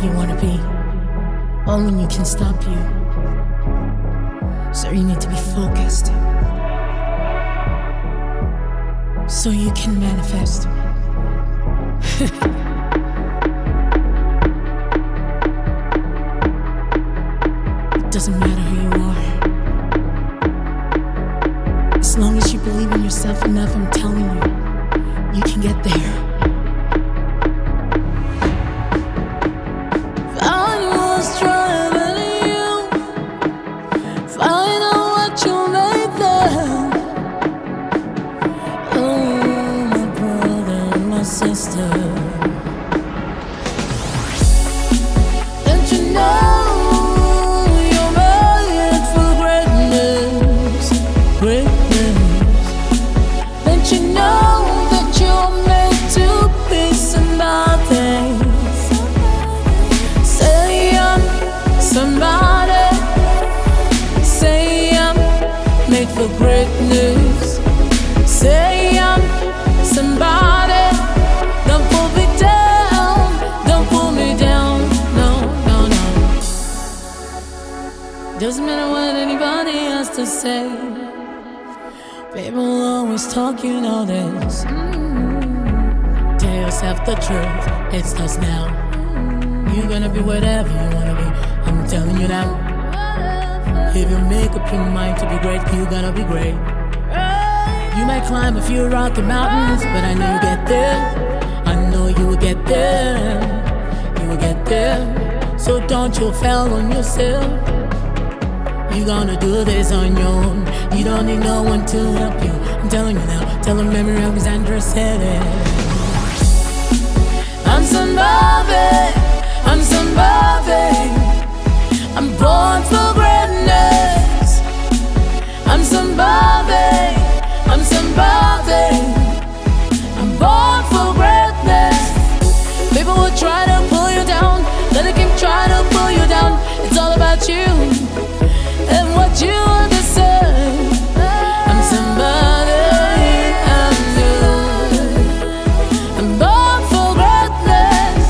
you want to be. Only you can stop you. So you need to be focused, so you can manifest. It doesn't matter who you are. As long as you believe in yourself enough, I'm telling you, you can get there. Find what's driving you. Find out what you made them. Oh, my brother, my sister. Don't you know you're made for greatness? Greatness. Don't you know that you're meant to be somebody? Say I'm somebody. Say I'm made for greatness. Say I'm somebody. Don't pull me down. Don't pull me down. No, no, no. Doesn't matter what anybody has to say. People always talk, you know this. Tell yourself the truth. It starts now. You're gonna be whatever you wanna be. I'm telling you now. If you make up your mind to be great, you're gonna be great. You might climb a few rocky mountains, but I know you get there. I know you will get there. You will get there. So don't you fail on yourself. You're gonna do this on your own. You don't need no one to help you. I'm telling you now. Tell the memory of Alexandra said it. I'm somebody. I'm somebody. I'm born for greatness. I'm somebody. I'm somebody. I'm born for greatness. People will try to pull you down. Let it keep trying to pull you down. It's all about you and what you deserve. I'm somebody. I'm you. I'm born for greatness.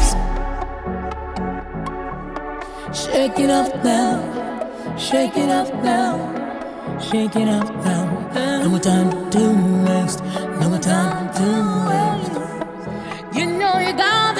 Shake it off now. Shake it off now. Shake it off now. No more time to waste. No more time to waste. You know you got